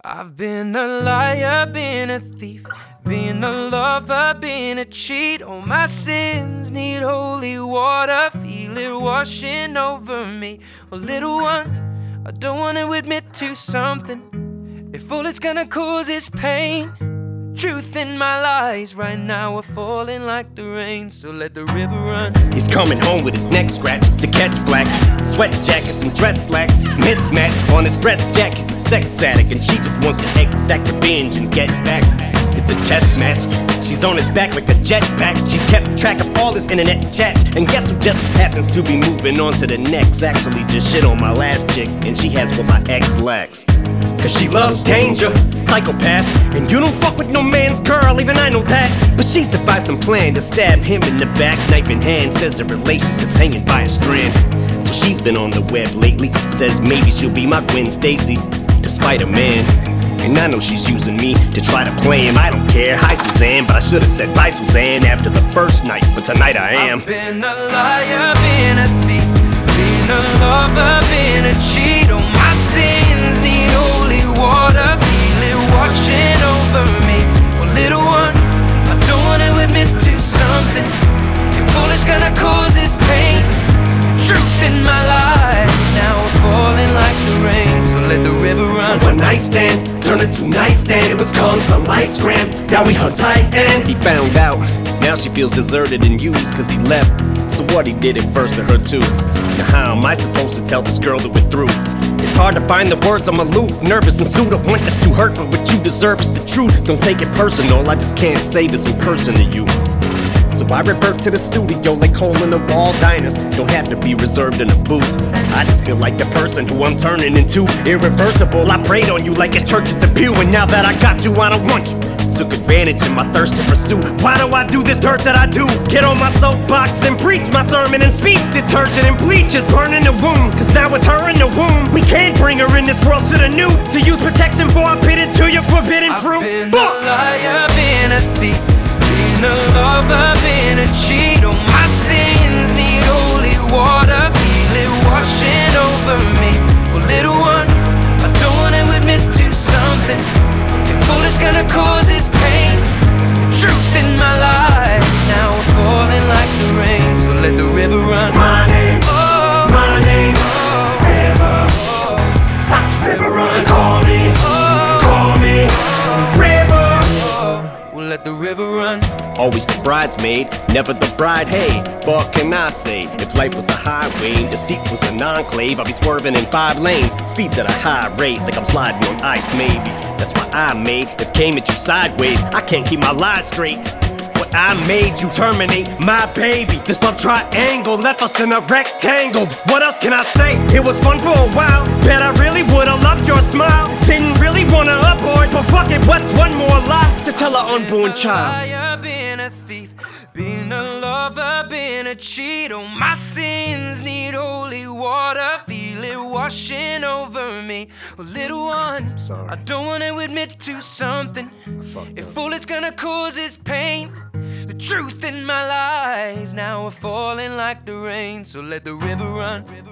I've been a liar, been a thief, been a lover, been a cheat. All my sins need holy water, feel it washing over me. Well, little one, I don't want to admit to something. If all it's gonna cause is pain, truth in my lies right now are falling like the rain, so let the river run. He's coming home with his neck scratched to catch flack. Sweat jackets and dress slacks mismatched. On his breast jack, he's a sex addict, and she just wants to exact revenge and get back. It's a chess match. She's on his back like a jetpack. She's kept track of all his internet chats, and guess who just happens to be moving on to the next? Actually just shit on my last chick, and she has what my ex lacks. Cause she loves danger, psychopath. And you don't fuck with no man's girl, even I know that. But she's devised some plan to stab him in the back, knife in hand. Says the relationship's hanging by a strand. So she's been on the web lately, says maybe she'll be my Gwen Stacy, despite a man. And I know she's using me to try to play him. I don't care, hi Suzanne, but I should've said bye Suzanne after the first night, but tonight I am. I've been a liar, been a thief, been a lover, been a cheat. All my sins need holy water, feel it washing over me. Well, little one, I don't wanna admit to something. If all it's gonna cause is pain, the truth in my life now we're falling like the rain, so let the river run. One night stand turned into nightstand. It was calm, some lights grand. Now we hung tight and he found out. Now she feels deserted and used cause he left. So what, he did it first to her too. Now how am I supposed to tell this girl that we're through? It's hard to find the words, I'm aloof, nervous and sued. I want this to hurt, but what you deserve is the truth. Don't take it personal, I just can't say this in person to you. So I revert to the studio like hole in the wall diners. Don't have to be reserved in a booth. I just feel like the person who I'm turning into. Irreversible, I prayed on you like it's church at the pew. And now that I got you, I don't want you. Took advantage of my thirst to pursue. Why do I do this dirt that I do? Get on my soapbox and preach my sermon and speech. Detergent and bleach is burning the wound. Cause now with her in the womb, we can't bring her in this world. Shoulda knew to use protection before I pit it to your forbidden fruit. I've been a liar, been a thief, been a lover, been a cheat. All my sins need holy water, feel it washing over me. Well, little one, I don't wanna admit to something. If all it's gonna cause is pain, the truth in my life now we're falling like the rain, so let the river run. My name's River. River runs, call me, River. We'll let the river run. Always the bridesmaid, never the bride. Hey, what can I say? If life was a highway, the seat was an enclave, I'd be swerving in 5 lanes, speeds at a high rate, like I'm sliding on ice maybe. That's why I made it came at you sideways. I can't keep my lies straight. What I made you terminate my baby. This love triangle left us in a rectangle. What else can I say? It was fun for a while. Bet I really would've loved your smile. Didn't really wanna abort, but fuck it, what's one more lie to tell our unborn child? Been a thief, been a lover, been a cheat. All my sins need holy water, feel it washing over me. Well, little one, sorry, I don't wanna admit to something. If all it's gonna cause is pain, the truth in my lies now are falling like the rain, so let the river run.